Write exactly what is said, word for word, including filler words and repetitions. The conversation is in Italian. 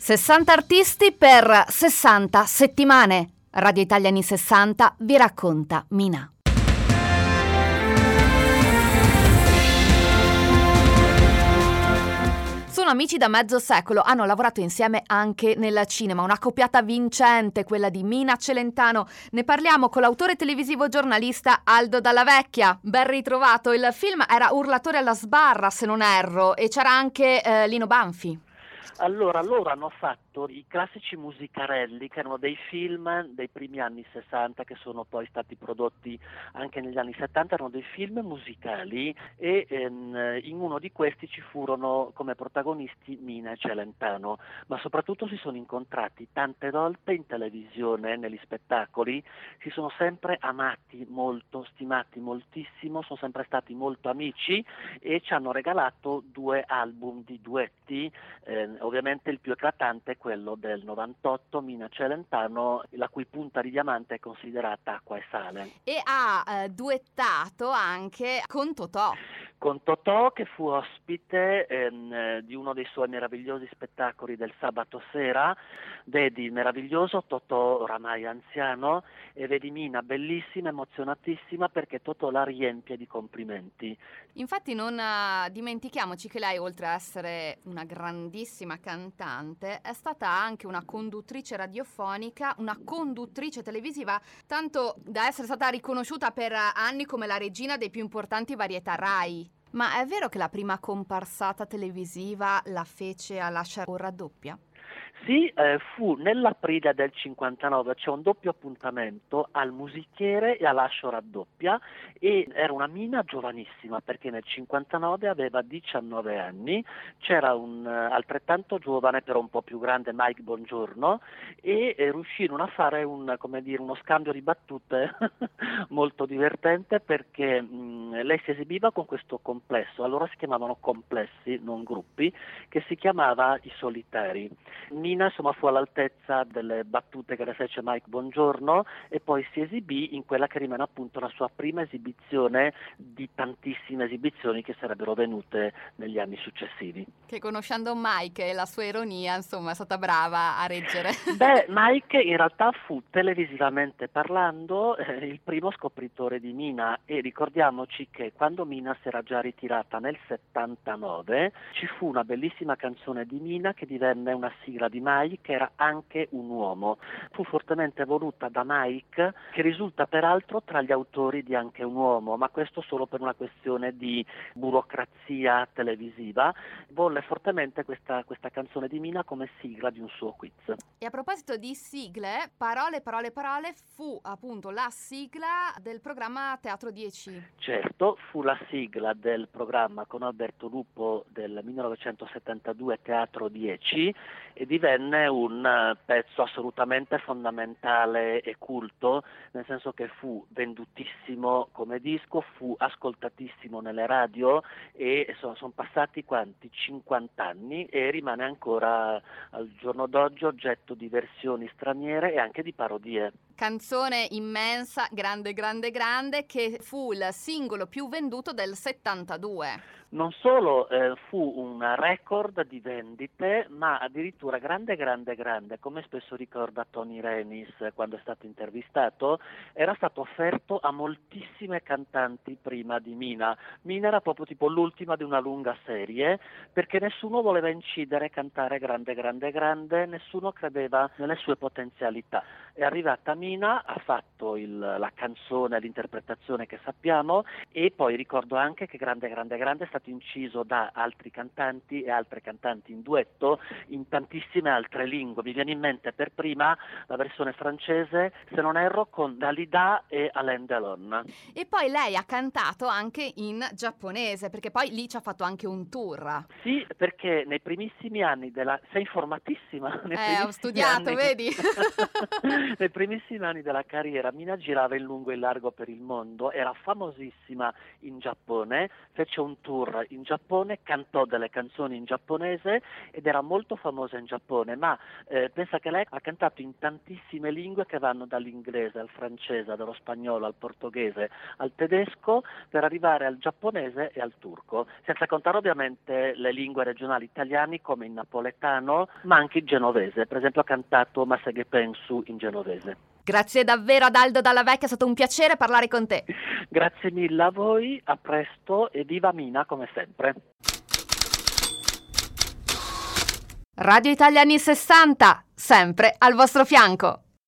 sessanta artisti per sessanta settimane. Radio Italia anni sessanta vi racconta Mina. Sono amici da mezzo secolo, hanno lavorato insieme anche nel cinema, una coppiata vincente, quella di Mina Celentano. Ne parliamo con l'autore televisivo giornalista Aldo Dalla Vecchia. Ben ritrovato, il film era Urlatore alla sbarra, se non erro, e c'era anche eh, Lino Banfi. Allora, loro hanno fatto i classici musicarelli, che erano dei film dei primi anni sessanta, che sono poi stati prodotti anche negli anni settanta, erano dei film musicali e ehm, in uno di questi ci furono come protagonisti Mina e Celentano, ma soprattutto si sono incontrati tante volte in televisione, negli spettacoli, si sono sempre amati molto, stimati moltissimo, sono sempre stati molto amici e ci hanno regalato due album di duetti. Eh, ovviamente il più eclatante è quello del novantotto, Mina Celentano, la cui punta di diamante è considerata Acqua e Sale. E ha eh, duettato anche con Totò. Con Totò, che fu ospite ehm, di uno dei suoi meravigliosi spettacoli del sabato sera. Vedi il meraviglioso Totò oramai anziano e vedi Mina bellissima, emozionatissima, perché Totò la riempie di complimenti. Infatti non uh, dimentichiamoci che lei, oltre a essere una grandissima cantante, è stata anche una conduttrice radiofonica, una conduttrice televisiva, tanto da essere stata riconosciuta per anni come la regina dei più importanti varietà Rai. Ma è vero che la prima comparsata televisiva la fece a Lascia o raddoppia? Sì, eh, fu nell'aprile del cinquantanove, c'è un doppio appuntamento al Musichiere e a Lascio raddoppia, e era una Mina giovanissima, perché nel cinquantanove aveva diciannove anni, c'era un uh, altrettanto giovane però un po' più grande Mike Bongiorno e eh, riuscirono a fare un, come dire, uno scambio di battute molto divertente, perché mh, lei si esibiva con questo complesso, allora si chiamavano complessi, non gruppi, che si chiamava I Solitari. Mina insomma fu all'altezza delle battute che le fece Mike Bongiorno e poi si esibì in quella che rimane appunto la sua prima esibizione di tantissime esibizioni che sarebbero venute negli anni successivi. Che conoscendo Mike e la sua ironia, insomma, è stata brava a reggere. Beh, Mike in realtà fu televisivamente parlando eh, il primo scopritore di Mina, e ricordiamoci che quando Mina si era già ritirata nel settantanove ci fu una bellissima canzone di Mina che divenne una sigla di Mike, che era Anche un uomo. Fu fortemente voluta da Mike, che risulta peraltro tra gli autori di Anche un uomo, ma questo solo per una questione di burocrazia televisiva. Volle fortemente questa, questa canzone di Mina come sigla di un suo quiz. E a proposito di sigle, Parole, parole, parole fu appunto la sigla del programma Teatro dieci. Certo, fu la sigla del programma con Alberto Lupo del millenovecentosettantadue Teatro dieci e divenne un pezzo assolutamente fondamentale e culto, nel senso che fu vendutissimo come disco, fu ascoltatissimo nelle radio e insomma sono passati quanti? cinquanta anni e rimane ancora al giorno d'oggi oggetto di versioni straniere e anche di parodie. Canzone immensa, grande, grande, grande, che fu il singolo più venduto del settantadue. Non solo eh, fu un record di vendite, ma addirittura grande, grande, grande, come spesso ricorda Tony Renis quando è stato intervistato, era stato offerto a moltissime cantanti prima di Mina. Mina era proprio tipo l'ultima di una lunga serie, perché nessuno voleva incidere, cantare grande, grande, grande, nessuno credeva nelle sue potenzialità. È arrivata Mina, ha fatto il, la canzone, l'interpretazione che sappiamo, e poi ricordo anche che Grande, grande, grande è stato inciso da altri cantanti e altre cantanti in duetto in tantissime altre lingue. Mi viene in mente per prima la versione francese, se non erro, con Dalida e Alain Delon. E poi lei ha cantato anche in giapponese, perché poi lì ci ha fatto anche un tour. Sì, perché nei primissimi anni della... sei informatissima? Nei eh, ho studiato, anni... vedi? Nei primissimi ultimi anni della carriera Mina girava in lungo e in largo per il mondo, era famosissima in Giappone, fece un tour in Giappone, cantò delle canzoni in giapponese ed era molto famosa in Giappone, ma eh, pensa che lei ha cantato in tantissime lingue che vanno dall'inglese al francese, dallo spagnolo al portoghese, al tedesco, per arrivare al giapponese e al turco, senza contare ovviamente le lingue regionali italiane come il napoletano, ma anche il genovese. Per esempio ha cantato Ma se che penso in genovese. Grazie davvero ad Aldo Dalla Vecchia, è stato un piacere parlare con te. Grazie mille a voi, a presto e viva Mina come sempre. Radio Italia anni sessanta, sempre al vostro fianco.